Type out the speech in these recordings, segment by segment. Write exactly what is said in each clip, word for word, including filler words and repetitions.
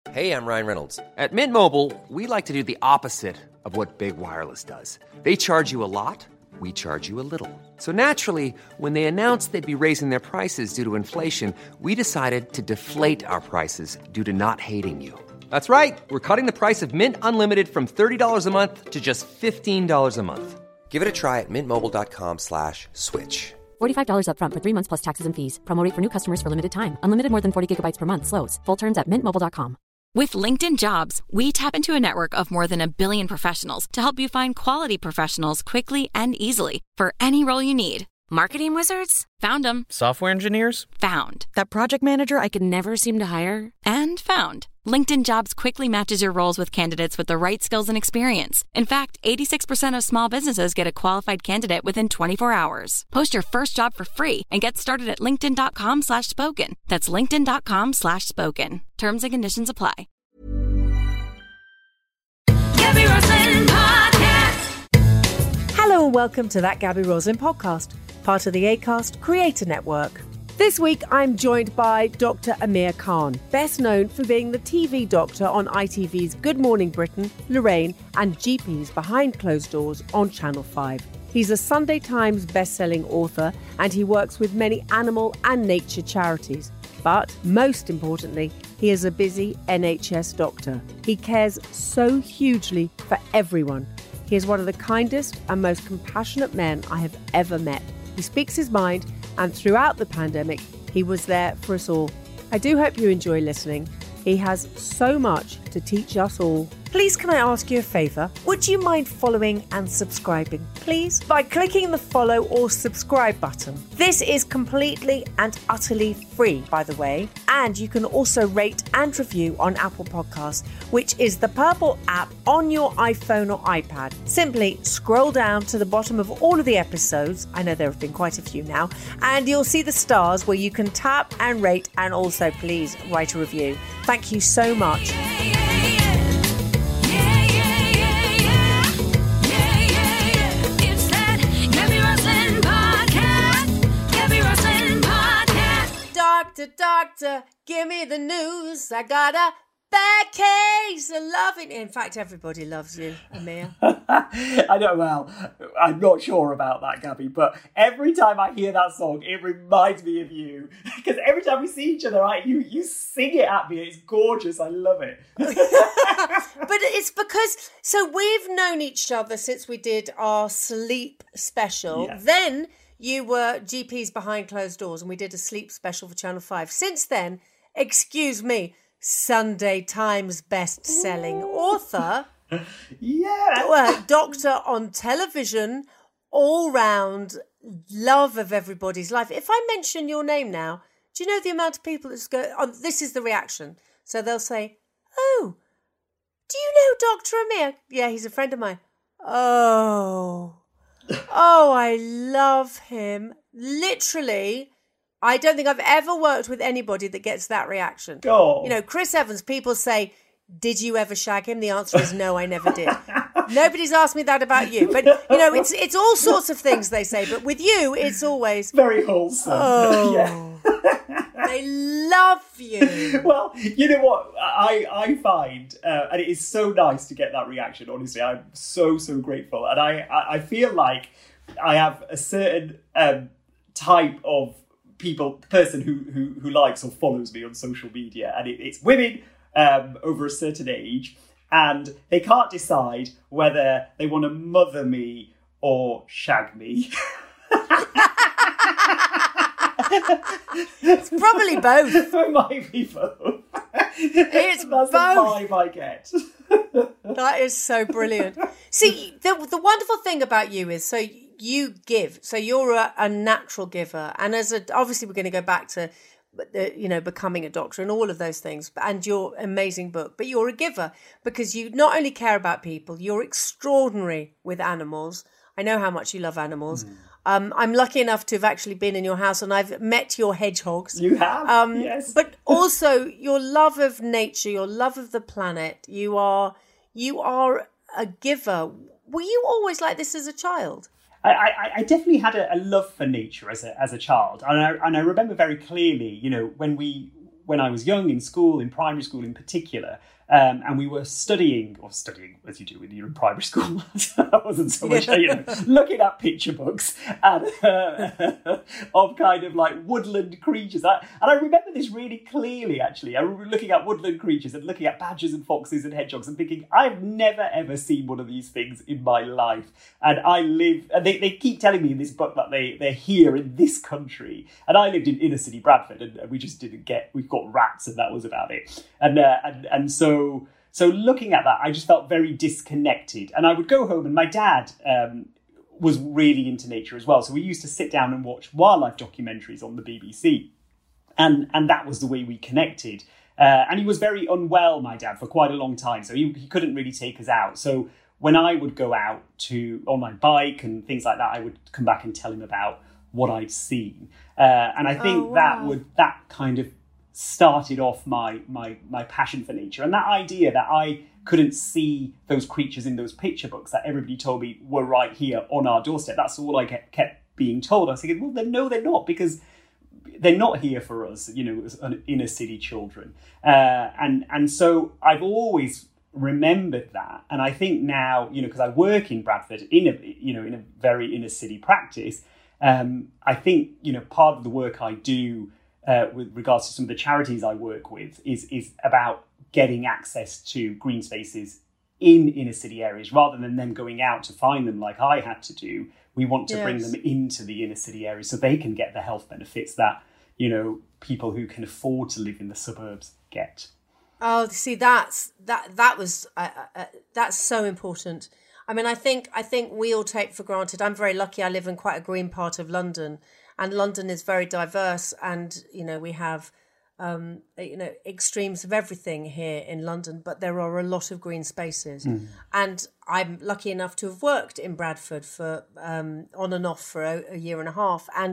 Hey, I'm Ryan Reynolds. At Mint Mobile, we like to do the opposite of what Big Wireless does. They charge you a lot, we charge you a little. So naturally, when they announced they'd be raising their prices due to inflation, we decided to deflate our prices due to not hating you. That's right. We're cutting the price of Mint Unlimited from thirty dollars a month to just fifteen dollars a month. Give it a try at mintmobile.com slash switch. forty-five dollars up front for three months plus taxes and fees. Promo rate for new customers for limited time. Unlimited more than forty gigabytes per month slows. Full terms at mint mobile dot com. With LinkedIn Jobs, we tap into a network of more than a billion professionals to help you find quality professionals quickly and easily for any role you need. Marketing wizards? Found them. Software engineers? Found. That project manager I could never seem to hire? And found. LinkedIn Jobs quickly matches your roles with candidates with the right skills and experience. In fact, eighty-six percent of small businesses get a qualified candidate within twenty-four hours. Post your first job for free and get started at linkedin.com slash spoken. That's linkedin.com slash spoken. Terms and conditions apply. Gabby Roslin Podcast. Hello and welcome to That Gabby Roslin Podcast, part of the Acast Creator Network. This week, I'm joined by Doctor Amir Khan, best known for being the T V doctor on I T V's Good Morning Britain, Lorraine, and G P's Behind Closed Doors on Channel five. He's a Sunday Times best-selling author, and he works with many animal and nature charities. But most importantly, he is a busy N H S doctor. He cares so hugely for everyone. He is one of the kindest and most compassionate men I have ever met. He speaks his mind, and throughout the pandemic, he was there for us all. I do hope you enjoy listening. He has so much to teach us all. Please, can I ask you a favour? Would you mind following and subscribing, please? By clicking the follow or subscribe button. This is completely and utterly free, by the way. And you can also rate and review on Apple Podcasts, which is the purple app on your iPhone or iPad. Simply scroll down to the bottom of all of the episodes. I know there have been quite a few now. And you'll see the stars where you can tap and rate, and also please write a review. Thank you so much. Doctor, doctor, give me the news. I got a bad case of loving. In fact, everybody loves you, Amir. I know, well, I'm not sure about that, Gabby, but every time I hear that song, it reminds me of you. Because every time we see each other, right, you, you sing it at me. It's gorgeous. I love it. But it's because, so we've known each other since we did our sleep special. Yes. Then you were G P's Behind Closed Doors, and we did a sleep special for Channel five. Since then, excuse me, Sunday Times best-selling author. Yeah. Well, doctor on television, all-round love of everybody's life. If I mention your name now, do you know the amount of people that's go? Oh, this is the reaction. So they'll say, "Oh, do you know Doctor Amir? Yeah, he's a friend of mine." Oh, oh, I love him. Literally, I don't think I've ever worked with anybody that gets that reaction. Oh. You know, Chris Evans, people say, "Did you ever shag him?" The answer is no, I never did. Nobody's asked me that about you. But, you know, it's it's all sorts of things they say. But with you, it's always... Very wholesome. Oh, yeah. They love you. Well, you know what? I, I find, uh, and it is so nice to get that reaction, honestly. I'm so, so grateful. And I, I, I feel like I have a certain um, type of people, person who, who, who likes or follows me on social media. And it, it's women um, over a certain age. And they can't decide whether they want to mother me or shag me. It's probably both. It might be both. It's That's both. the vibe I get. That is so brilliant. See, the the wonderful thing about you is, so you give. So you're a, a natural giver. And as a, obviously we're going to go back to, the, you know, becoming a doctor and all of those things, and your amazing book. But you're a giver because you not only care about people, you're extraordinary with animals. I know how much you love animals. Mm. Um, I'm lucky enough to have actually been in your house, and I've met your hedgehogs. You have, um, yes. But also your love of nature, your love of the planet. You are you are a giver. Were you always like this as a child? I, I, I definitely had a, a love for nature as a as a child, and I and I remember very clearly, you know, when we when I was young in school, in primary school in particular, um, and we were studying, or studying as you do when you're in primary school. I wasn't so much, you know, looking at picture books and uh, of kind of like woodland creatures. I, and I remember this really clearly, actually. I remember looking at woodland creatures and looking at badgers and foxes and hedgehogs and thinking, I've never ever seen one of these things in my life. And I live, and they, they keep telling me in this book that they, they're here in this country. And I lived in inner city Bradford, and we just didn't get, we've got rats, and that was about it. And uh, and and so so looking at that, I just felt very disconnected. And I would go home, and my dad um, was really into nature as well. So we used to sit down and watch wildlife documentaries on the B B C, and and that was the way we connected. Uh, and he was very unwell, my dad, for quite a long time, so he, he couldn't really take us out. So when I would go out to on my bike and things like that, I would come back and tell him about what I'd seen. Uh, and I think oh, wow. that would that kind of started off my my my passion for nature, and that idea that I couldn't see those creatures in those picture books that everybody told me were right here on our doorstep. That's all I kept, kept being told. I was thinking, well, then no, they're not, because they're not here for us, you know, as inner city children. Uh, and and so I've always remembered that, and I think now, you know, because I work in Bradford in a you know in a very inner city practice, um, I think, you know, part of the work I do uh, with regards to some of the charities I work with is is about getting access to green spaces in inner city areas rather than them going out to find them like I had to do. We want to yes. bring them into the inner city areas so they can get the health benefits that, you know, people who can afford to live in the suburbs get. Oh, see, that's that that was uh, uh, that's so important. I mean, I think I think we all take for granted. I'm very lucky. I live in quite a green part of London, and London is very diverse. And you know, we have um, you know extremes of everything here in London, but there are a lot of green spaces. Mm. And I'm lucky enough to have worked in Bradford for um, on and off for a, a year and a half, and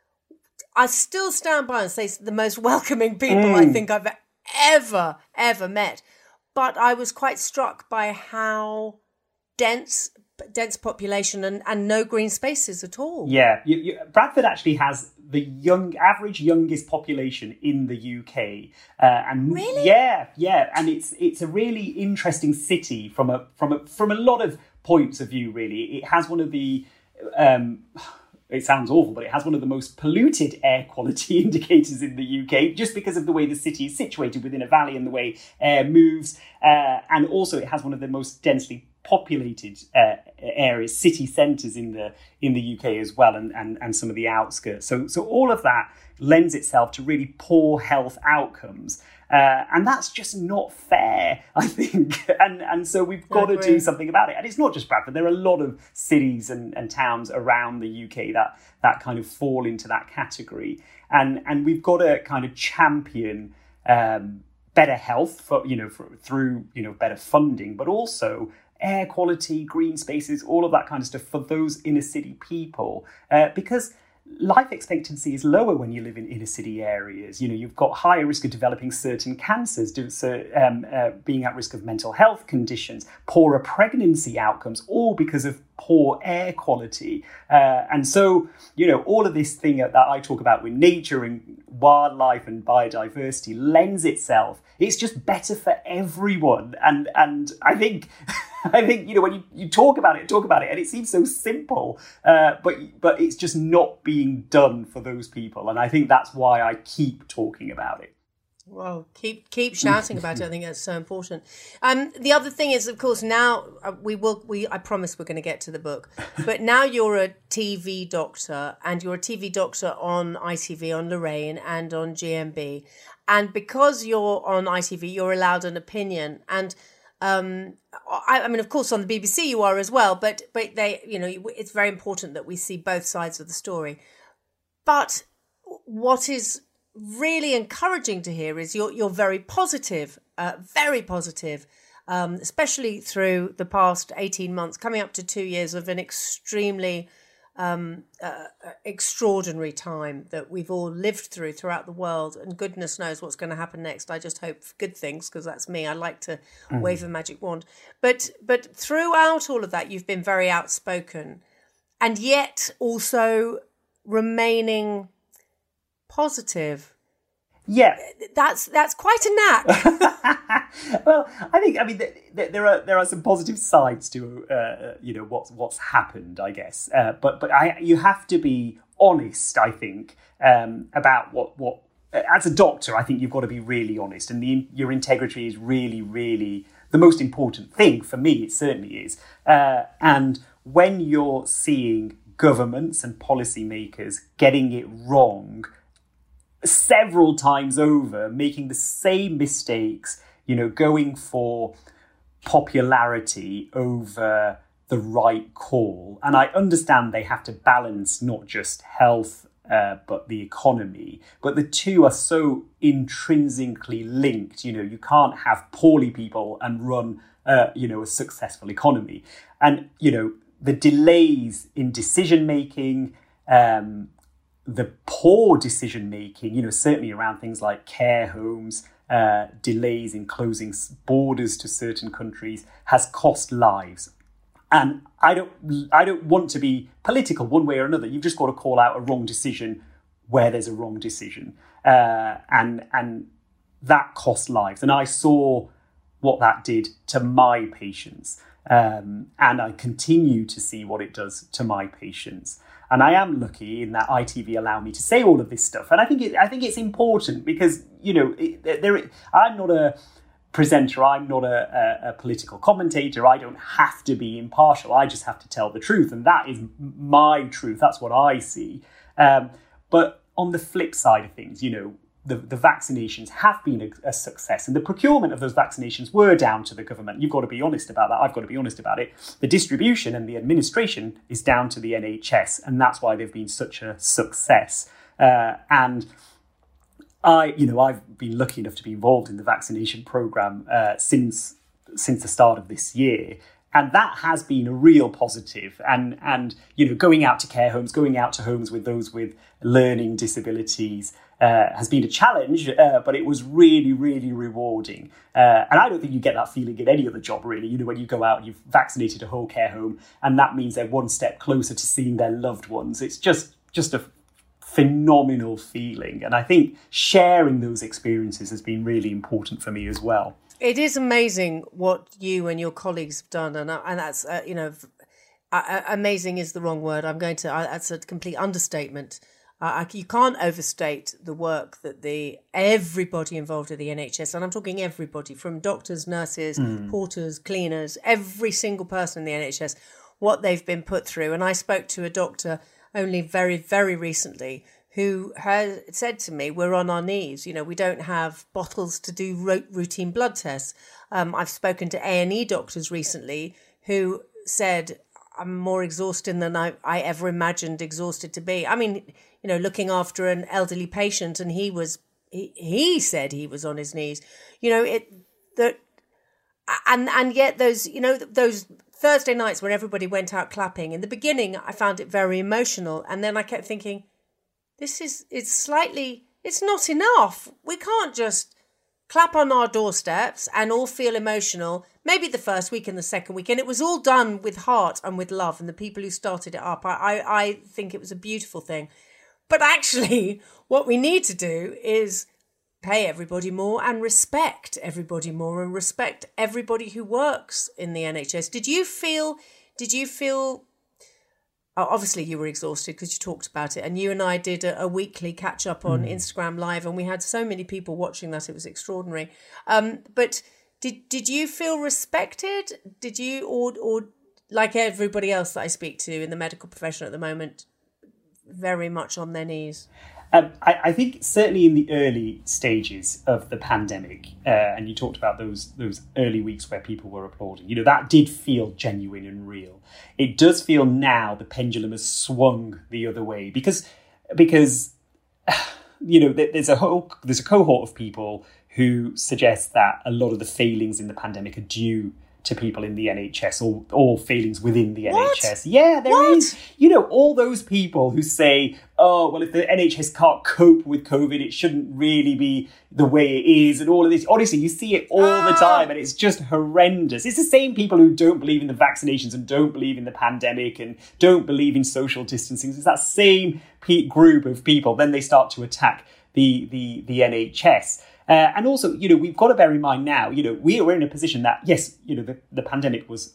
I still stand by and say it's the most welcoming people mm. I think I've ever, ever met. But I was quite struck by how dense, dense population and, and no green spaces at all. Yeah, you, you, Bradford actually has the young average youngest population in the U K. Uh, and really? Yeah, yeah, and it's it's a really interesting city from a from a from a lot of points of view. Really, it has one of the. Um, It sounds awful, but it has one of the most polluted air quality indicators in the U K, just because of the way the city is situated within a valley and the way air moves. Uh, and also it has one of the most densely populated uh, areas, city centres in the in the U K as well, and, and, and some of the outskirts. So, so all of that lends itself to really poor health outcomes. Uh, and that's just not fair, I think. And and so we've got to do something about it. And it's not just Bradford. There are a lot of cities and, and towns around the U K that that kind of fall into that category. And and we've got to kind of champion um, better health for, you know, for, through, you know, better funding, but also air quality, green spaces, all of that kind of stuff for those inner city people. Uh, because life expectancy is lower when you live in inner city areas. You know, you've got higher risk of developing certain cancers, um, uh, being at risk of mental health conditions, poorer pregnancy outcomes, all because of poor air quality. Uh, and so, you know, all of this thing that I talk about with nature and wildlife and biodiversity lends itself. It's just better for everyone. And and I think... I think, you know, when you, you talk about it, talk about it, and it seems so simple, uh, but but it's just not being done for those people. And I think that's why I keep talking about it. Well, keep keep shouting about it. I think that's so important. Um, the other thing is, of course, now uh, we will. We I promise we're going to get to the book, but now you're a T V doctor, and you're a T V doctor on I T V, on Lorraine, and on G M B, and because you're on I T V, you're allowed an opinion. And Um, I, I mean, of course, on the B B C you are as well, but but they, you know, it's very important that we see both sides of the story. But what is really encouraging to hear is you're you're very positive, uh, very positive, um, especially through the past eighteen months, coming up to two years of an extremely um, uh, extraordinary time that we've all lived through throughout the world, and goodness knows what's going to happen next. I just hope for good things, because that's me. I like to mm. wave a magic wand. But but throughout all of that, you've been very outspoken, and yet also remaining positive. Yeah, that's that's quite a knack. Well, I think I mean th- th- there are there are some positive sides to uh, you know what's what's happened, I guess. Uh, but but I you have to be honest, I think, um, about what what as a doctor. I think you've got to be really honest, and the, your integrity is really really the most important thing for me. It certainly is. Uh, and when you're seeing governments and policymakers getting it wrong several times over, making the same mistakes, you know, going for popularity over the right call. And I understand they have to balance not just health, uh, but the economy. But the two are so intrinsically linked. You know, you can't have poorly people and run, uh, you know, a successful economy. And, you know, the delays in decision-making, um, the poor decision-making, you know, certainly around things like care homes, uh, delays in closing borders to certain countries has cost lives. And I don't, I don't want to be political one way or another. You've just got to call out a wrong decision where there's a wrong decision. Uh, and, and that cost lives. And I saw what that did to my patients. Um, and I continue to see what it does to my patients. And I am lucky in that I T V allow me to say all of this stuff. And I think it, I think it's important because, you know, it, there, I'm not a presenter. I'm not a, a, a political commentator. I don't have to be impartial. I just have to tell the truth. And that is my truth. That's what I see. Um, but on the flip side of things, you know, The, the vaccinations have been a, a success, and the procurement of those vaccinations were down to the government. You've got to be honest about that. I've got to be honest about it. The distribution and the administration is down to the N H S, and that's why they've been such a success. Uh, and I, you know, I've been lucky enough to be involved in the vaccination program uh, since since the start of this year. And that has been a real positive. And, and, you know, going out to care homes, going out to homes with those with learning disabilities uh, has been a challenge, uh, but it was really, really rewarding. Uh, and I don't think you get that feeling in any other job, really. You know, when you go out and you've vaccinated a whole care home, and that means they're one step closer to seeing their loved ones. It's just, just a phenomenal feeling. And I think sharing those experiences has been really important for me as well. It is amazing what you and your colleagues have done, and and that's uh, you know, uh, amazing is the wrong word. I'm going to uh, that's a complete understatement. Uh, you can't overstate the work that the everybody involved at the N H S, and I'm talking everybody from doctors, nurses, mm. porters, cleaners, every single person in the N H S, what they've been put through. And I spoke to a doctor only very, very recently who has said to me, we're on our knees. You know, we don't have bottles to do ro- routine blood tests. Um, I've spoken to A and E doctors recently who said, I'm more exhausted than I, I ever imagined exhausted to be. I mean, you know, looking after an elderly patient, and he was, he, he said he was on his knees. You know, it, that, and, and yet those, you know, those Thursday nights when everybody went out clapping, in the beginning, I found it very emotional. And then I kept thinking, This is, it's slightly, it's not enough. We can't just clap on our doorsteps and all feel emotional. Maybe the first week and the second week. And it was all done with heart and with love. And the people who started it up, I, I, I think it was a beautiful thing. But actually, what we need to do is pay everybody more and respect everybody more and respect everybody who works in the N H S. Did you feel, did you feel... Obviously, you were exhausted because you talked about it. And you and I did a, a weekly catch up on mm. Instagram Live, and we had so many people watching that. It was extraordinary. Um, but did did you feel respected? Did you, or or like everybody else that I speak to in the medical profession at the moment, very much on their knees? Um, I, I think certainly in the early stages of the pandemic, uh, and you talked about those those early weeks where people were applauding, you know, that did feel genuine and real. It does feel now the pendulum has swung the other way because, because you know, there's a whole there's a cohort of people who suggest that a lot of the failings in the pandemic are due to people in the N H S or, or failings within the what? N H S. Yeah, there what? is. You know, all those people who say, oh, well, if the N H S can't cope with COVID, it shouldn't really be the way it is and all of this. Honestly, you see it all ah. the time and it's just horrendous. It's the same people who don't believe in the vaccinations and don't believe in the pandemic and don't believe in social distancing. It's that same pe- group of people. Then they start to attack the the the N H S. Uh, and also, you know, we've got to bear in mind now, you know, we we're in a position that, yes, you know, the, the pandemic was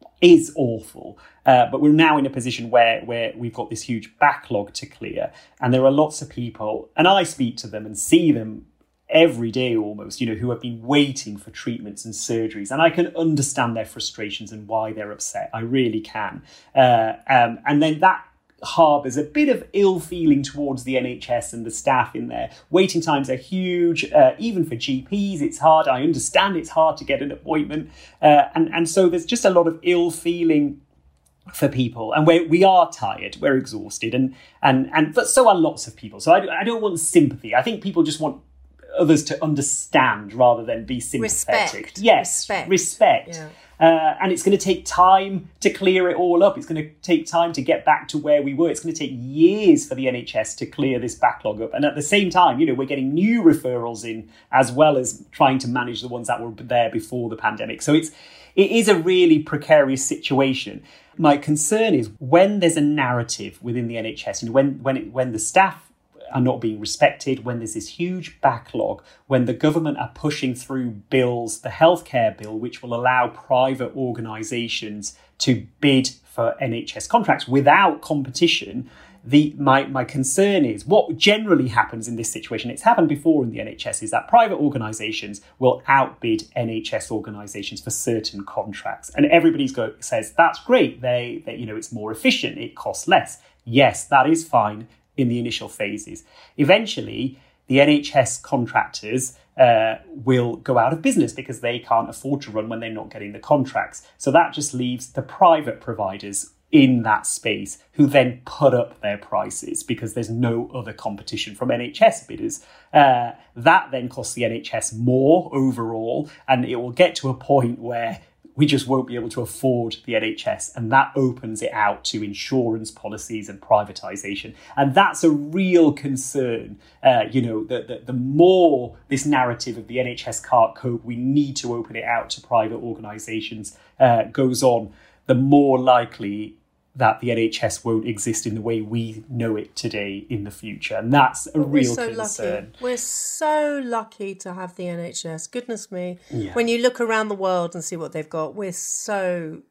is awful, uh, but we're now in a position where where we've got this huge backlog to clear, and there are lots of people, and I speak to them and see them every day almost, you know, who have been waiting for treatments and surgeries, and I can understand their frustrations and why they're upset. I really can, uh, um, and then that harbours a bit of ill feeling towards the N H S and the staff in there. Waiting times are huge, uh, even for G Ps. It's hard. I understand it's hard to get an appointment, uh, and and so there's just a lot of ill feeling for people, and we we are tired, we're exhausted, and and and but so are lots of people. So I, I don't want sympathy. I think people just want others to understand rather than be sympathetic. Respect. Yes, respect. respect. Yeah. Uh, and it's going to take time to clear it all up. It's going to take time to get back to where we were. It's going to take years for the N H S to clear this backlog up. And at the same time, you know, we're getting new referrals in as well as trying to manage the ones that were there before the pandemic. So it's it is a really precarious situation. My concern is when there's a narrative within the N H S, and when when it, when the staff are not being respected, when there's this huge backlog, when the government are pushing through bills, the healthcare bill, which will allow private organisations to bid for N H S contracts without competition. The my my concern is what generally happens in this situation. It's happened before in the N H S, is that private organisations will outbid N H S organisations for certain contracts, and everybody's go says that's great. They, they you know it's more efficient. It costs less. Yes, that is fine in the initial phases. Eventually, the N H S contractors uh, will go out of business because they can't afford to run when they're not getting the contracts. So that just leaves the private providers in that space who then put up their prices because there's no other competition from N H S bidders. Uh, that then costs the N H S more overall, and it will get to a point where we just won't be able to afford the N H S, and that opens it out to insurance policies and privatisation. And that's a real concern. Uh, you know, the, the, the more this narrative of the N H S can't cope, we need to open it out to private organisations, uh, goes on, the more likely that the N H S won't exist in the way we know it today in the future. And that's a We're real so concern. Lucky. We're so lucky to have the N H S. Goodness me. Yeah. When you look around the world and see what they've got, we're so,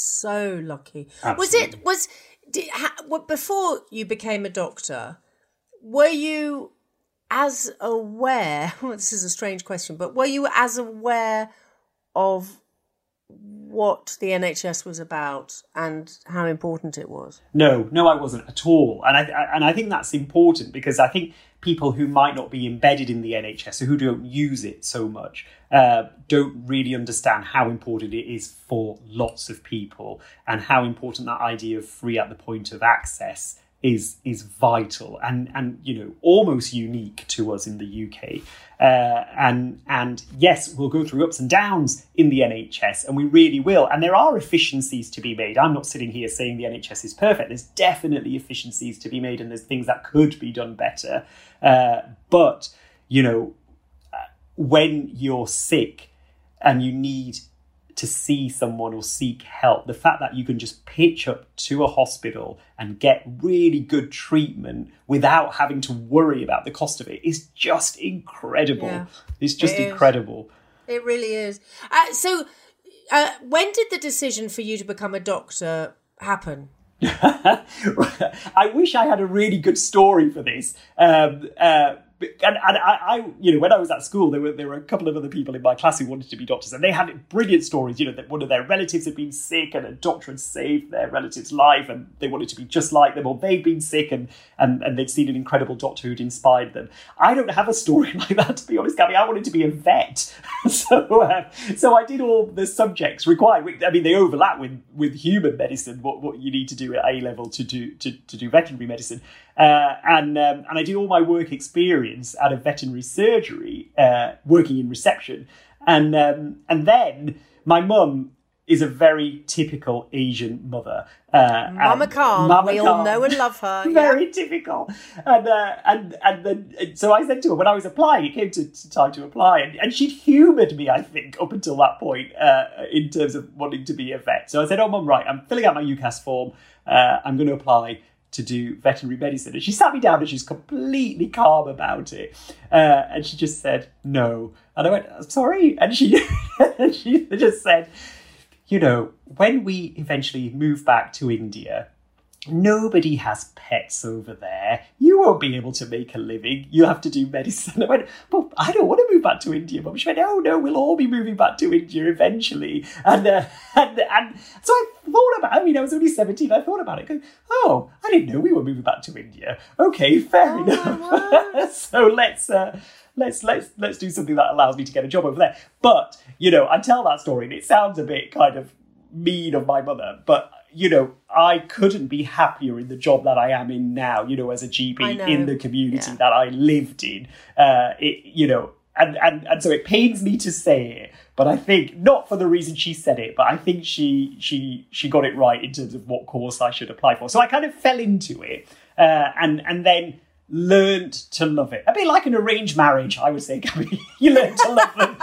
so lucky. Absolutely. Was it, was, did, ha, before you became a doctor, were you as aware, well, this is a strange question, but were you as aware of what the N H S was about and how important it was? No, no, I wasn't at all. And I, I and I think that's important because I think people who might not be embedded in the N H S, or who don't use it so much, uh, don't really understand how important it is for lots of people and how important that idea of free at the point of access is is vital and and you know almost unique to us in the U K. Uh, and and yes, we'll go through ups and downs in the N H S, and we really will. And there are efficiencies to be made. I'm not sitting here saying the N H S is perfect. There's definitely efficiencies to be made, and there's things that could be done better. Uh, but you know, when you're sick and you need to see someone or seek help, the fact that you can just pitch up to a hospital and get really good treatment without having to worry about the cost of it is just incredible. Yeah, it's just it incredible. It really is. Uh, so uh, when did the decision for you to become a doctor happen? I wish I had a really good story for this. Um, uh, And, and I, I, you know, when I was at school, there were there were a couple of other people in my class who wanted to be doctors, and they had brilliant stories. You know, that one of their relatives had been sick, and a doctor had saved their relative's life, and they wanted to be just like them, or they'd been sick, and and, and they'd seen an incredible doctor who'd inspired them. I don't have a story like that, to be honest, Gabby. I wanted to be a vet, so uh, so I did all the subjects required. I mean, they overlap with with human medicine, what what you need to do at A level to do to, to do veterinary medicine. Uh, and um, and I did all my work experience out of veterinary surgery, uh, working in reception, and um, and then my mum is a very typical Asian mother. Uh, Mama Khan, Mama we Khan, all know and love her. Very yeah. typical. And uh, and and then so I said to her when I was applying, it came to, to time to apply, and, and she'd humoured me, I think, up until that point uh, in terms of wanting to be a vet. So I said, "Oh, Mum, right, I'm filling out my UCAS form. Uh, I'm going to apply to do veterinary medicine. And she sat me down and she's completely calm about it. Uh, and she just said, no. And I went, sorry. And she, and she just said, you know, when we eventually move back to India, nobody has pets over there. You won't be able to make a living. You have to do medicine. I went, well, I don't want to move back to India, Mum. She went, oh, no, we'll all be moving back to India eventually. And uh, and, and so I thought about it. I mean, I was only seventeen. I thought about it. Going, oh, I didn't know we were moving back to India. Okay, fair oh, enough. So let's... Uh, Let's let's let's do something that allows me to get a job over there. But, you know, I tell that story and it sounds a bit kind of mean of my mother, but, you know, I couldn't be happier in the job that I am in now, you know, as a G P in the community yeah. that I lived in. Uh, it, you know, and, and, and so it pains me to say it, but I think, not for the reason she said it, but I think she she she got it right in terms of what course I should apply for. So I kind of fell into it uh, and and then learned to love it. A bit like an arranged marriage, I would say, Gabby. You learn to love them.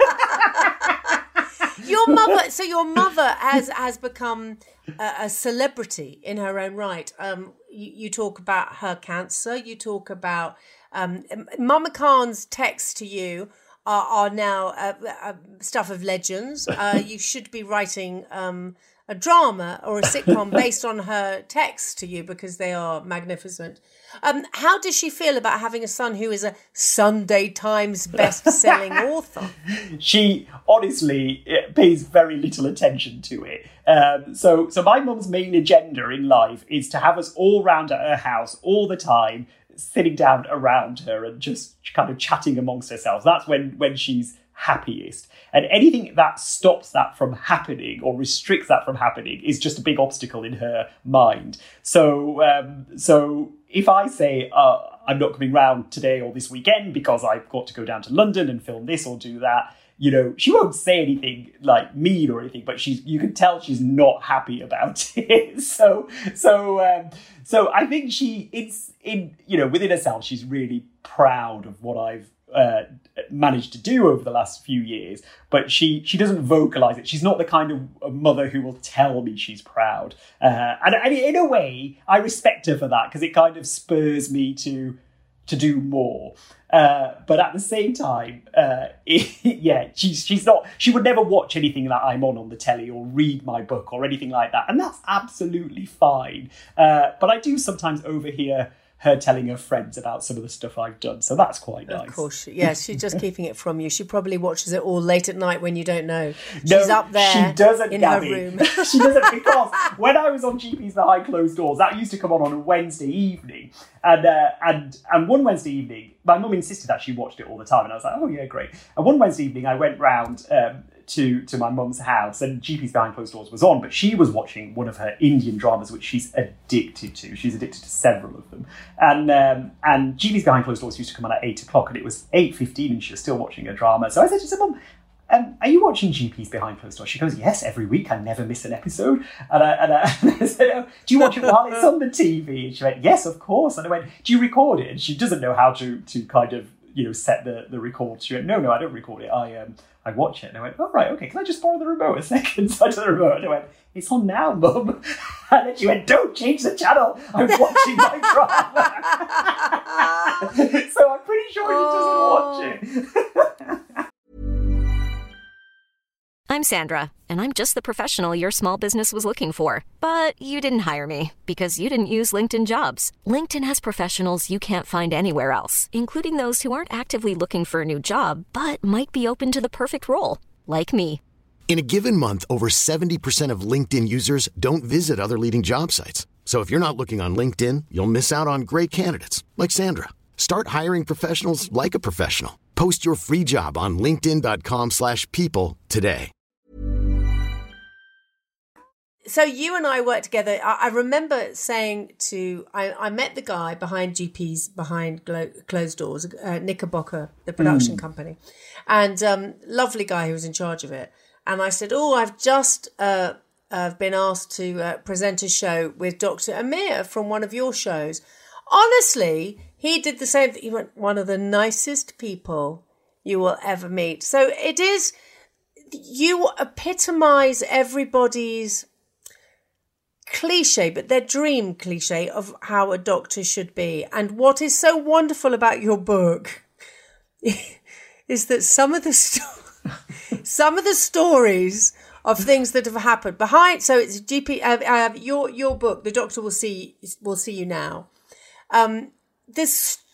Your mother, so your mother has has become a, a celebrity in her own right. Um, you, you talk about her cancer. You talk about um, Mama Khan's texts to you are, are now uh, uh, stuff of legends. Uh, you should be writing um, a drama or a sitcom based on her texts to you because they are magnificent. Um, how does she feel about having a son who is a Sunday Times best-selling author? She honestly pays very little attention to it. Um, so, so my mum's main agenda in life is to have us all round at her house all the time, sitting down around her and just kind of chatting amongst ourselves. That's when, when she's happiest. And anything that stops that from happening or restricts that from happening is just a big obstacle in her mind. So, um, so if I say, uh, I'm not coming round today or this weekend because I've got to go down to London and film this or do that, you know, she won't say anything like mean or anything, but she's, you can tell she's not happy about it. so, so, um, so I think she, it's in, you know, within herself, she's really proud of what I've uh, managed to do over the last few years, but she, she doesn't vocalize it. She's not the kind of mother who will tell me she's proud. Uh, and, and in a way, I respect her for that because it kind of spurs me to, to do more. Uh, but at the same time, uh, it, yeah, she's she's not. She would never watch anything that I'm on on the telly or read my book or anything like that, and that's absolutely fine. Uh, but I do sometimes overhear her telling her friends about some of the stuff I've done, so that's quite nice. Of course, yes, she's just keeping it from you. She probably watches it all late at night when you don't know. She's no, up there she doesn't, in Gabby. her room. She doesn't, because when I was on G Ps Behind Closed Doors, that used to come on on a Wednesday evening, and uh, and and one Wednesday evening, my mum insisted that she watched it all the time, and I was like, oh yeah, great. And one Wednesday evening, I went round um, to to my mum's house, and G Ps Behind Closed Doors was on, but she was watching one of her Indian dramas, which she's addicted to. She's addicted to several of them, and um, and G Ps Behind Closed Doors used to come on at eight o'clock, and it was eight fifteen, and she was still watching a drama. So I said to her, Mum, Um, are you watching G Ps Behind Closed Doors? She goes, yes, every week. I never miss an episode. And I, and I, and I said, oh, do you watch it while it's on the T V? And she went, yes, of course. And I went, do you record it? And she doesn't know how to to kind of, you know, set the, the record. She went, no, no, I don't record it. I um I watch it. And I went, oh, right, okay, can I just borrow the remote a second? So I took the remote and I went, it's on now, Mum. And then she went, don't change the channel. I'm watching my drama. So I'm pretty sure oh. she doesn't watch it. I'm Sandra, and I'm just the professional your small business was looking for. But you didn't hire me because you didn't use LinkedIn Jobs. LinkedIn has professionals you can't find anywhere else, including those who aren't actively looking for a new job, but might be open to the perfect role, like me. In a given month, over seventy percent of LinkedIn users don't visit other leading job sites. So if you're not looking on LinkedIn, you'll miss out on great candidates, like Sandra. Start hiring professionals like a professional. Post your free job on linkedin.com slash people today. So you and I worked together. I, I remember saying to, I, I met the guy behind G Ps Behind Glo- Closed Doors, uh, Knickerbocker, the production mm. company, and um, lovely guy who was in charge of it. And I said, oh, I've just uh, uh, been asked to uh, present a show with Doctor Amir from one of your shows. Honestly, he did the same thing. He went, one of the nicest people you will ever meet. So it is, you epitomise everybody's cliche, but their dream cliche of how a doctor should be. And what is so wonderful about your book is that some of the sto- some of the stories of things that have happened behind. So it's G P. Uh, uh, your your book, The Doctor Will See Will See You Now. Um, the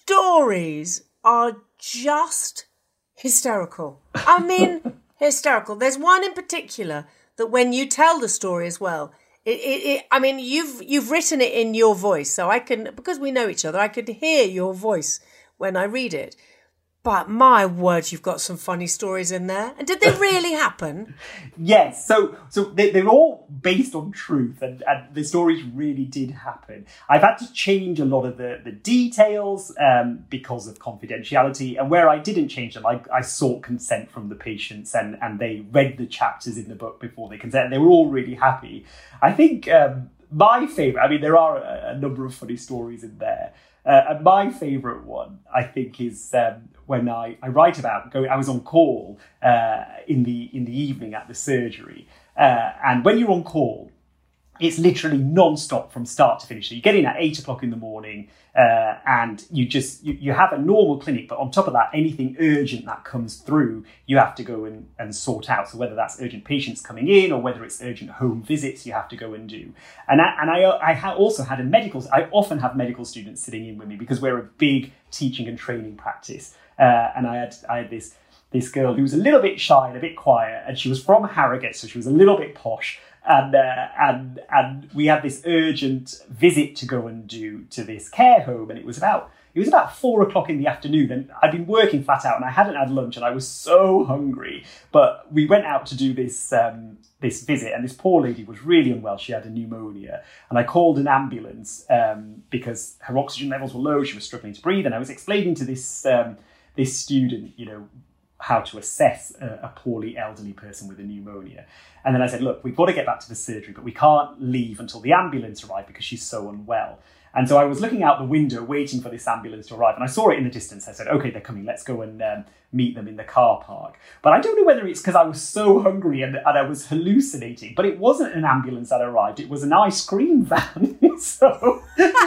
stories are just hysterical. I mean, hysterical. There's one in particular that when you tell the story as well, it, it, it, I mean, you've you've written it in your voice, so I can, because we know each other, I could hear your voice when I read it. But my word, you've got some funny stories in there. And did they really happen? Yes. So so they, they're all based on truth, and, and the stories really did happen. I've had to change a lot of the, the details um, because of confidentiality. And where I didn't change them, I, I sought consent from the patients, and, and they read the chapters in the book before they consent. They were all really happy. I think um, my favourite, I mean, there are a, a number of funny stories in there. Uh, and my favourite one, I think, is um, when I, I write about going. I was on call uh, in the in the evening at the surgery, uh, and when you're on call, it's literally non-stop from start to finish. So you get in at eight o'clock in the morning, uh, and you just you, you have a normal clinic, but on top of that, anything urgent that comes through, you have to go and, and sort out. So whether that's urgent patients coming in or whether it's urgent home visits, you have to go and do. And I, and I I ha- also had a medical. I often have medical students sitting in with me because we're a big teaching and training practice. Uh, and I had I had this this girl who was a little bit shy and a bit quiet, and she was from Harrogate, so she was a little bit posh. And uh, and and we had this urgent visit to go and do to this care home, and it was about it was about four o'clock in the afternoon, and I'd been working flat out, and I hadn't had lunch, and I was so hungry. But we went out to do this um, this visit, and this poor lady was really unwell. She had a pneumonia, and I called an ambulance um, because her oxygen levels were low. She was struggling to breathe, and I was explaining to this um, this student, you know, how to assess a, a poorly elderly person with a pneumonia. And then I said, look, we've got to get back to the surgery, but we can't leave until the ambulance arrives because she's so unwell. And so I was looking out the window waiting for this ambulance to arrive, and I saw it in the distance. I said, okay, they're coming. Let's go and um, meet them in the car park. But I don't know whether it's because I was so hungry and, and I was hallucinating, but it wasn't an ambulance that arrived. It was an ice cream van. so...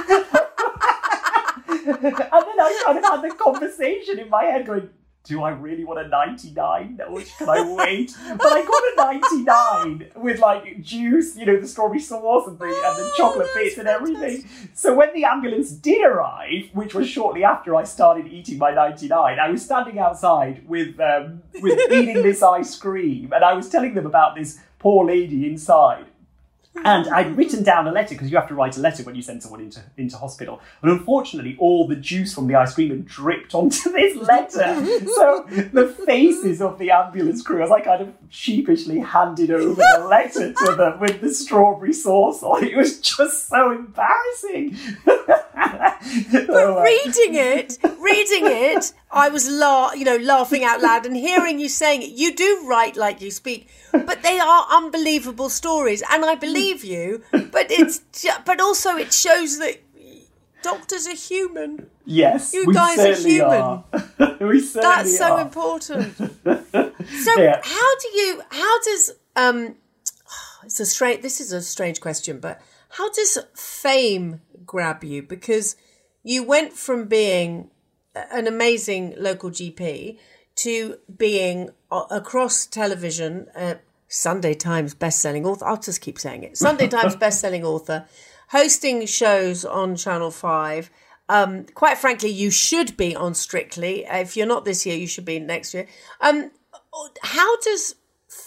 And then I kind of had the conversation in my head going, do I really want a ninety-nine? Or can I wait? But I got a ninety-nine with like juice, you know, the strawberry sauce and the, and the chocolate bits and everything. So when the ambulance did arrive, which was shortly after I started eating my ninety-nine, I was standing outside with um, with eating this ice cream, and I was telling them about this poor lady inside. And I'd written down a letter, because you have to write a letter when you send someone into, into hospital. And unfortunately, all the juice from the ice cream had dripped onto this letter. So the faces of the ambulance crew, as I kind of sheepishly handed over the letter to them with the strawberry sauce on, it was just so embarrassing. But so, uh, reading it, reading it, I was la- you know, laughing out loud, and hearing you saying it. You do write like you speak, but they are unbelievable stories, and I believe you. But it's, but also it shows that doctors are human. Yes, you we guys are human. Are. we certainly That's so are. important. So, Yeah. how do you? How does? Um, it's a strange. This is a strange question, but how does fame grab you? Because you went from being an amazing local G P to being across television, uh, Sunday Times best-selling author. I'll just keep saying it. Sunday Times best-selling author, hosting shows on Channel five. Um, quite frankly, you should be on Strictly. If you're not this year, you should be next year. Um, how does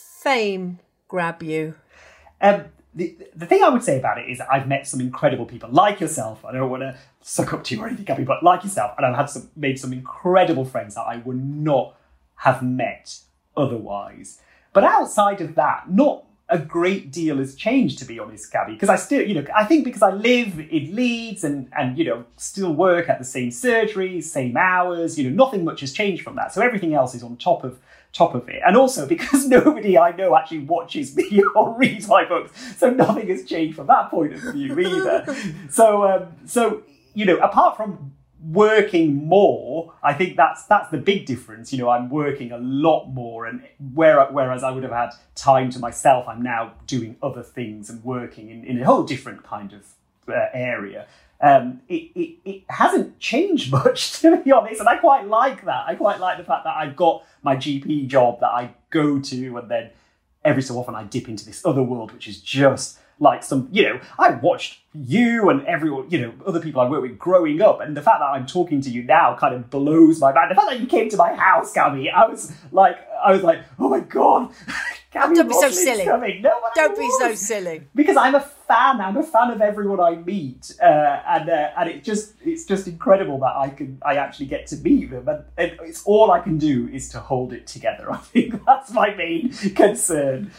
fame grab you? Um, the the thing I would say about it is I've met some incredible people like yourself. I don't want to suck up to you or anything, Gabby, but like yourself, and I've had some made some incredible friends that I would not have met otherwise. But outside of that, not a great deal has changed, to be honest, Gabby, because I still, you know, I think because I live in Leeds and, and, you know, still work at the same surgery, same hours, you know, nothing much has changed from that. So everything else is on top of top of it. And also because nobody I know actually watches me or reads my books. So nothing has changed from that point of view either. so, um, so, you know, apart from working more, I think that's that's the big difference. You know, I'm working a lot more, and where, whereas I would have had time to myself, I'm now doing other things and working in, in a whole different kind of uh, area. Um, it, it, it hasn't changed much, to be honest, and I quite like that. I quite like the fact that I've got my G P job that I go to, and then every so often I dip into this other world, which is just like some, you know, I watched you and everyone, you know, other people I work with growing up, and the fact that I'm talking to you now kind of blows my mind. The fact that you came to my house, Gabby, I was like, I was like, oh my God, Gabby Don't be so Roslin's silly. coming. No, but Don't I be was. so silly. Because I'm a fan. I'm a fan of everyone I meet, uh, and uh, and it just it's just incredible that I can I actually get to meet them, and, and it's all I can do is to hold it together. I think that's my main concern.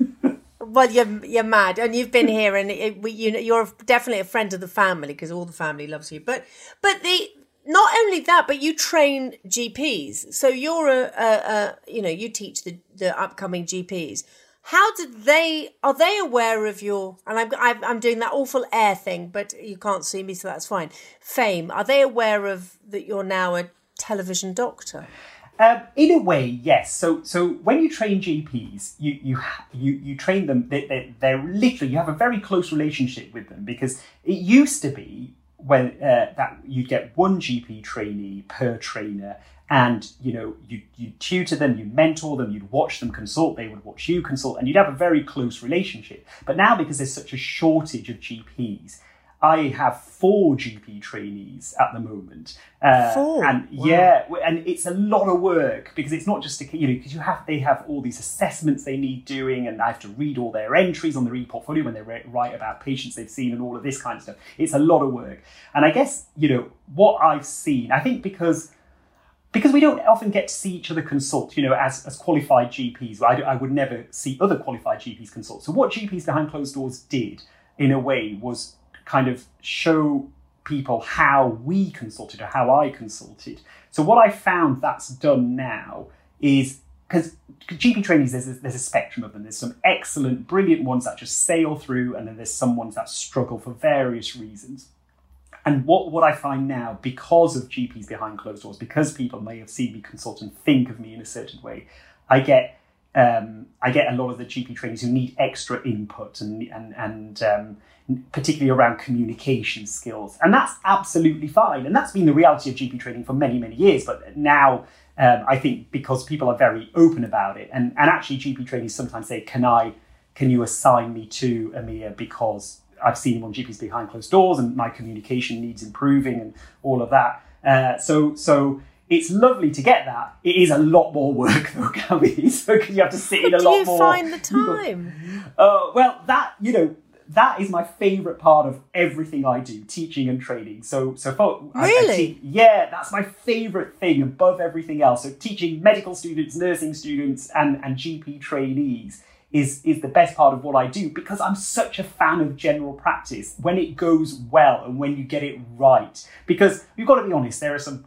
Well, you're you're mad, and you've been here, and it, we, you know, you're definitely a friend of the family because all the family loves you. But but the not only that, but you train G Ps, so you're a, a, a you know you teach the the upcoming G Ps. How did they? Are they aware of your? And I'm I'm, I'm doing that awful air thing, but you can't see me, so that's fine. Fame. Are they aware of that you're now a television doctor? Um, in a way, yes. So, so when you train G Ps, you you you, you train them. They, they, they're literally you have a very close relationship with them, because it used to be when uh, that you'd get one G P trainee per trainer, and you know you you tutor them, you mentor them, you'd watch them consult, they would watch you consult, and you'd have a very close relationship. But now, because there's such a shortage of G Ps, I have four G P trainees at the moment. Uh, four? And wow. yeah, and it's a lot of work, because it's not just, a, you know, because you have, they have all these assessments they need doing, and I have to read all their entries on their e-portfolio when they write about patients they've seen and all of this kind of stuff. It's a lot of work. And I guess, you know, what I've seen, I think because because we don't often get to see each other consult, you know, as, as qualified G Ps. I, I would never see other qualified G Ps consult. So what G Ps behind closed doors did, in a way, was kind of show people how we consulted or how I consulted. So what I found that's done now is, because G P trainees, there's a, there's a spectrum of them. There's some excellent, brilliant ones that just sail through, and then there's some ones that struggle for various reasons. And what, what I find now, because of G Ps behind closed doors, because people may have seen me consult and think of me in a certain way, I get um, I get a lot of the G P trainees who need extra input and and and um, particularly around communication skills. And that's absolutely fine. And that's been the reality of G P training for many, many years. But now um, I think because people are very open about it, and, and actually G P trainees sometimes say, can I, can you assign me to Amir because I've seen him on G Ps behind closed doors and my communication needs improving and all of that. Uh, so, so it's lovely to get that. It is a lot more work though, Gabby. So you have to sit in a do lot you more. find the time? Uh, well, that, you know, that is my favourite part of everything I do, teaching and training. So, so for, really, I, I te- yeah, that's my favourite thing above everything else. So, teaching medical students, nursing students, and and G P trainees is is the best part of what I do, because I'm such a fan of general practice when it goes well and when you get it right. Because you've got to be honest, there are some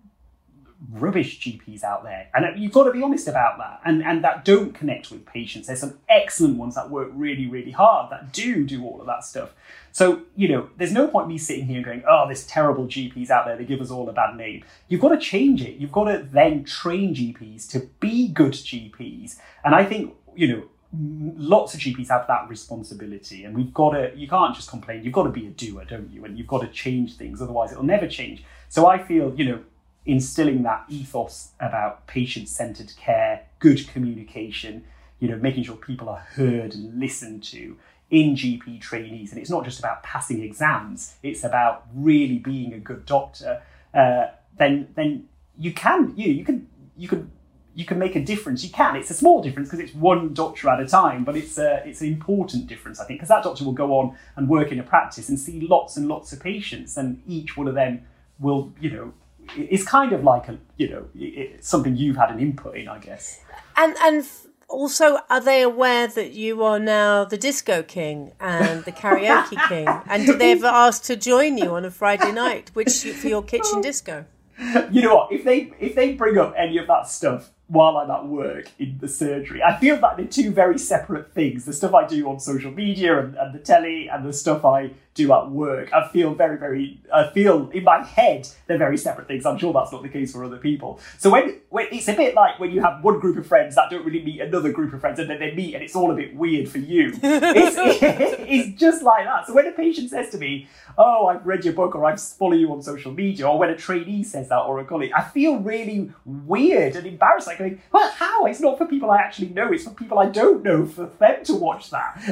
rubbish G Ps out there, and you've got to be honest about that, and and that don't connect with patients. There's some excellent ones that work really, really hard, that do do all of that stuff. So, you know, there's no point me sitting here and going, oh, there's terrible G Ps out there, they give us all a bad name. You've got to change it. You've got to then train G Ps to be good G Ps. And I think, you know, lots of G Ps have that responsibility, and we've got to, you can't just complain, you've got to be a doer, don't you? And you've got to change things, otherwise it'll never change. So I feel, you know, instilling that ethos about patient-centered care, good communication, you know, making sure people are heard and listened to in G P trainees. And it's not just about passing exams, it's about really being a good doctor. Uh, then then you can, you, you can, you can, you can make a difference. You can. It's a small difference because it's one doctor at a time, but it's a, it's an important difference, I think, because that doctor will go on and work in a practice and see lots and lots of patients, and each one of them will, you know, it's kind of like a, you know, it's something you've had an input in, I guess. And and also, are they aware that you are now the disco king and the karaoke king? And do they ever ask to join you on a Friday night, which for your kitchen disco? You know what? If they if they bring up any of that stuff, while I'm at work in the surgery. I feel like they're two very separate things. The stuff I do on social media and, and the telly and the stuff I do at work, I feel very, very, I feel in my head they're very separate things. I'm sure that's not the case for other people. So when, when it's a bit like when you have one group of friends that don't really meet another group of friends and then they meet and it's all a bit weird for you. It's, it's just like that. So when a patient says to me, oh, I've read your book or I follow you on social media, or when a trainee says that or a colleague, I feel really weird and embarrassed. Like going, well, how? It's not for people I actually know. It's for people I don't know, for them to watch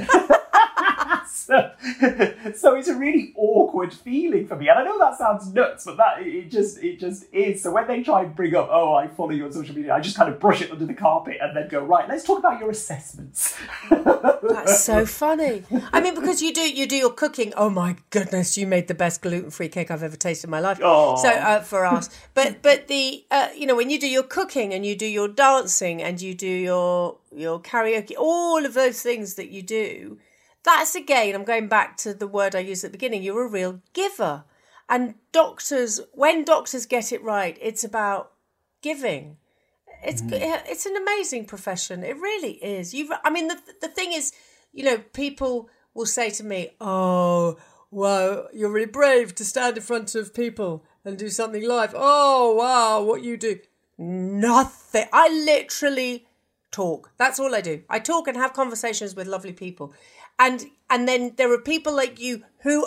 that. so, so it's a really awkward feeling for me. And I know that sounds nuts, but that it just it just is. So when they try and bring up, oh, I follow you on social media, I just kind of brush it under the carpet and then go, right, let's talk about your assessments. That's so funny. I mean, because you do you do your cooking. Oh my goodness, you made the best gluten-free cake I've ever tasted in my life. Oh. So uh, for us, but but the uh, you know, when you do your cooking and you do your dancing and you do your your karaoke, all of those things that you do, that's again, I'm going back to the word I used at the beginning. You're a real giver, and doctors, when doctors get it right, it's about giving. It's mm. it's an amazing profession. It really is. You, I mean, the the thing is, you know, people will say to me, "Oh, wow, you're really brave to stand in front of people and do something live. Oh, wow, what you do." Nothing. I literally talk. That's all I do. I talk and have conversations with lovely people. And and then there are people like you who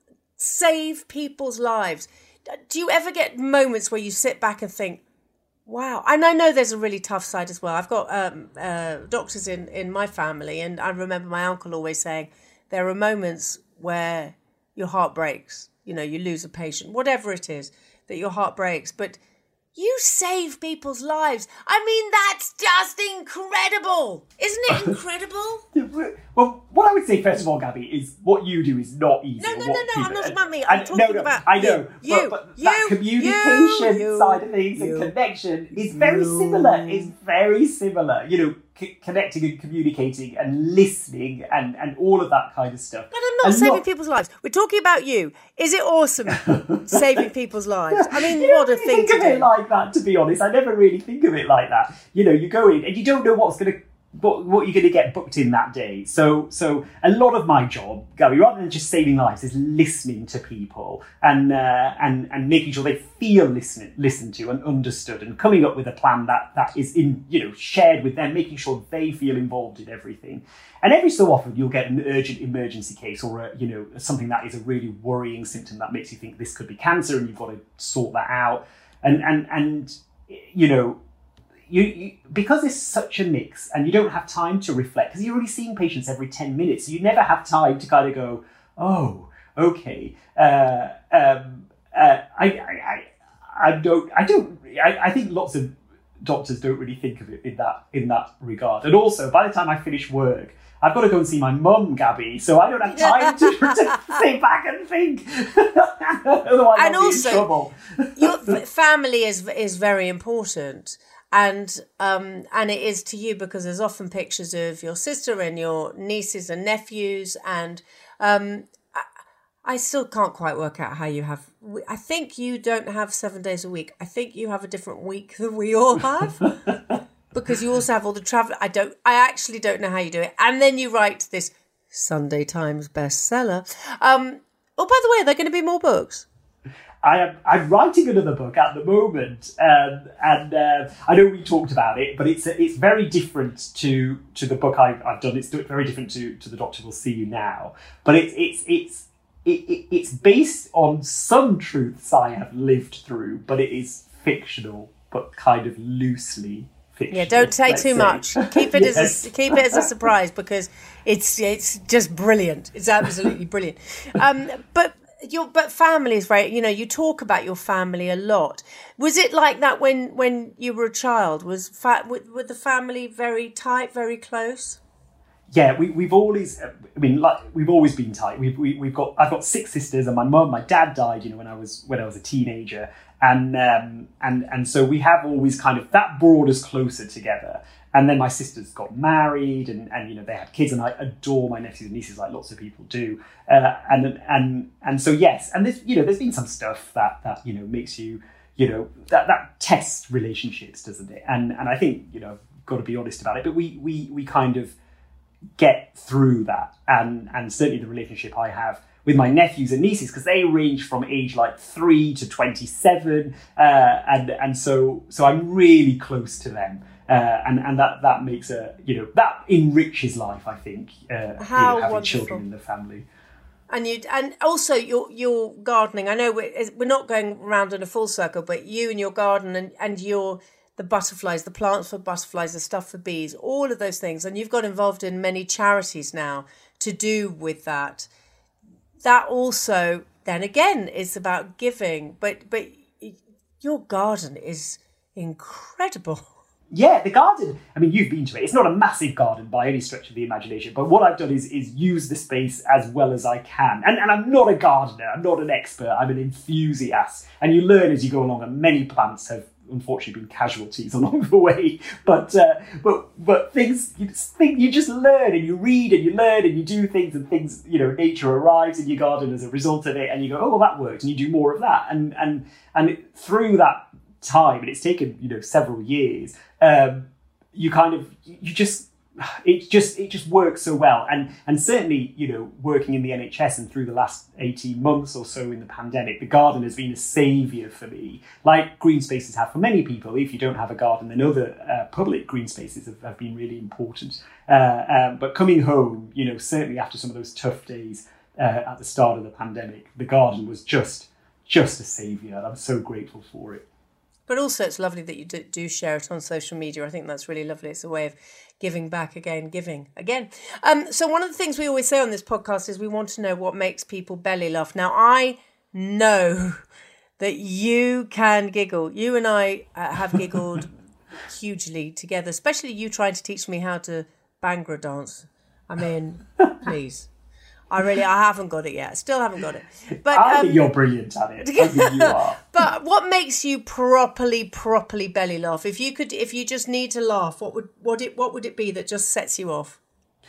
save people's lives. Do you ever get moments where you sit back and think, wow. And I know there's a really tough side as well. I've got um, uh, doctors in, in my family, and I remember my uncle always saying, there are moments where your heart breaks. You know, you lose a patient, whatever it is, that your heart breaks. But you save people's lives. I mean, that's just incredible. Isn't it incredible? Well, what I would say, first of all, Gabby, is what you do is not easy. No, no, what no, no, I'm not and, about me. I'm and, talking no, no, about I know, you, but, but you, that you, communication you, side of things you, and connection is very you. similar. It's very similar. You know, c- connecting and communicating and listening and, and all of that kind of stuff. But I'm not and saving not, people's lives. We're talking about you. Is it awesome saving people's lives? I mean, you what a don't thing think to of do. it like that, to be honest. I never really think of it like that. You know, you go in and you don't know what's going to what, what you're going to get booked in that day. So so a lot of my job, Gabby, rather than just saving lives, is listening to people and uh, and and making sure they feel listened listened to and understood, and coming up with a plan that that is in you know shared with them, making sure they feel involved in everything. And every so often you'll get an urgent emergency case or a, you know something that is a really worrying symptom that makes you think this could be cancer, and you've got to sort that out. And and and you know. You, you because it's such a mix and you don't have time to reflect, because you're already seeing patients every ten minutes, so you never have time to kind of go, oh, okay. Uh, um, uh, I, I, I, I don't, I don't, I, I think lots of doctors don't really think of it in that, in that regard. And also, by the time I finish work, I've got to go and see my mum, Gabby, so I don't have time to, to sit back and think. Otherwise, And I'll also, be in trouble. Your family is is very important. And um, and it is to you, because there's often pictures of your sister and your nieces and nephews. And um, I, I still can't quite work out how you have... I think you don't have seven days a week. I think you have a different week than we all have. Because you also have all the travel. I don't. I actually don't know how you do it. And then you write this Sunday Times bestseller. Um, oh, by the way, are there going to be more books? I am, I'm writing another book at the moment, um, and uh, I know we talked about it, but it's it's very different to to the book I've, I've done. It's very different to, to The Doctor Will See You Now, but it's it's it's it, it, it's based on some truths I have lived through, but it is fictional, but kind of loosely fictional. Yeah, don't say too say. much. Keep it Yes. as a keep it as a surprise, because it's it's just brilliant. It's absolutely brilliant. Um, but. Your but family is very, you know, you talk about your family a lot. Was it like that when, when you were a child? Was fa- were, were the family very tight, very close? Yeah, we we've always, I mean, like we've always been tight. We've we, we've got I've got six sisters, and my mum, my dad died, you know, when I was when I was a teenager, and um and and so we have always kind of that brought us closer together. And then my sisters got married, and, and you know they had kids, and I adore my nephews and nieces like lots of people do. Uh, and and and so yes, and there's you know there's been some stuff that that you know makes you you know, that, that tests relationships, doesn't it? And and I think, you know, I've got to be honest about it, but we we we kind of get through that. And, and certainly the relationship I have with my nephews and nieces, because they range from age like three to twenty-seven. Uh, and and so so I'm really close to them. Uh, and, and that, that makes a, you know, that enriches life, I think, uh, How you know, having wonderful. children in the family. And you and also your your gardening. I know we're, we're not going round in a full circle, but you and your garden and, and your the butterflies, the plants for butterflies, the stuff for bees, all of those things. And you've got involved in many charities now to do with that. That also, then again, is about giving. But but your garden is incredible. Yeah, the garden, I mean, you've been to it. It's not a massive garden by any stretch of the imagination, but what I've done is is use the space as well as I can. And, and I'm not a gardener, I'm not an expert, I'm an enthusiast. And you learn as you go along, and many plants have unfortunately been casualties along the way. But uh, but but things, you just, think, you just learn, and you read, and you learn, and you do things, and things, you know, nature arrives in your garden as a result of it, and you go, oh, well, that worked, and you do more of that. And, and, and it, through that time, and it's taken, you know, several years, um you kind of you just it just it just works so well. And and certainly, you know, working in the N H S and through the last eighteen months or so in the pandemic, the garden has been a saviour for me, like green spaces have for many people. If you don't have a garden, then other uh, public green spaces have, have been really important. Uh, um, but coming home, you know, certainly after some of those tough days uh, at the start of the pandemic, the garden was just just a saviour. I'm so grateful for it. But also it's lovely that you do, do share it on social media. I think that's really lovely. It's a way of giving back again, giving again. Um, so one of the things we always say on this podcast is we want to know what makes people belly laugh. Now, I know that you can giggle. You and I uh, have giggled hugely together, especially you trying to teach me how to Bhangra dance. I mean, please. I really, I haven't got it yet. Still haven't got it. But I um, think you're brilliant at it. I think you are. But what makes you properly, properly belly laugh? If you could, if you just need to laugh, what would, what it, what would it be that just sets you off?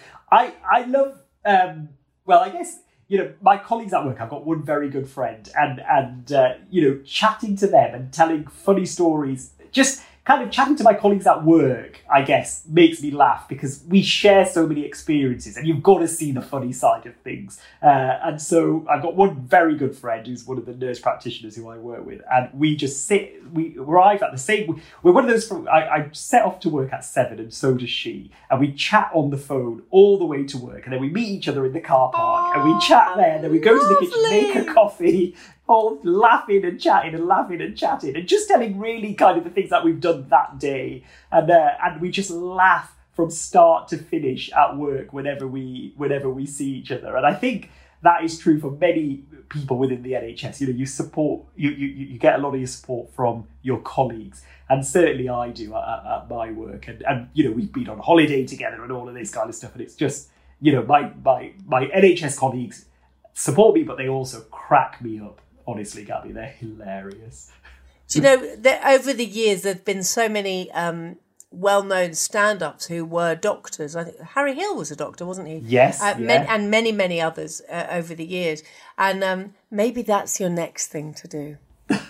I, I love. Um, well, I guess, you know, my colleagues at work. I've got one very good friend, and and uh, you know, chatting to them and telling funny stories. Just kind of chatting to my colleagues at work, I guess, makes me laugh because we share so many experiences, and you've got to see the funny side of things. Uh, and so I've got one very good friend who's one of the nurse practitioners who I work with, and we just sit, we arrive at the same, we're one of those, I, I set off to work at seven, and so does she, and we chat on the phone all the way to work, and then we meet each other in the car park, oh, and we chat there, and then we go lovely. to the kitchen, make a coffee, all laughing and chatting and laughing and chatting and just telling really kind of the things that we've done that day. And uh, and we just laugh from start to finish at work whenever we whenever we see each other. And I think that is true for many people within the N H S. You know, you support, you you, you get a lot of your support from your colleagues. And certainly I do at, at my work. And, and, you know, we've been on holiday together and all of this kind of stuff. And it's just, you know, my my my N H S colleagues support me, but they also crack me up. Honestly, Gabby, they're hilarious. Do you know, that over the years, there have been so many um, well-known stand-ups who were doctors. I think Harry Hill was a doctor, wasn't he? Yes, uh, yeah. many, and many, many others uh, over the years. And um, maybe that's your next thing to do.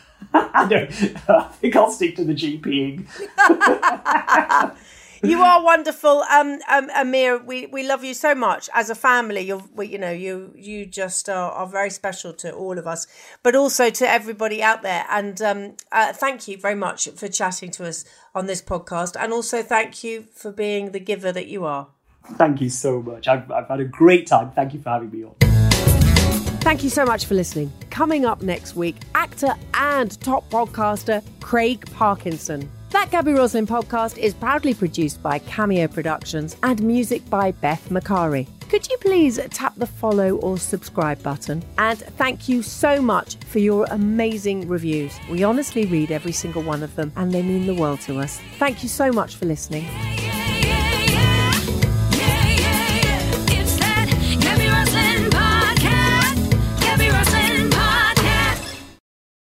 I don't. I think I'll stick to the GPing. You are wonderful, um, um, Amir. We, we love you so much as a family. You're, we, you know, you you just are, are very special to all of us, but also to everybody out there. And um, uh, thank you very much for chatting to us on this podcast, and also thank you for being the giver that you are. Thank you so much. I've, I've had a great time. Thank you for having me on. Thank you so much for listening. Coming up next week, actor and top podcaster Craig Parkinson. That Gabby Roslin podcast is proudly produced by Cameo Productions and music by Beth Macari. Could you please tap the follow or subscribe button? And thank you so much for your amazing reviews. We honestly read every single one of them, and they mean the world to us. Thank you so much for listening.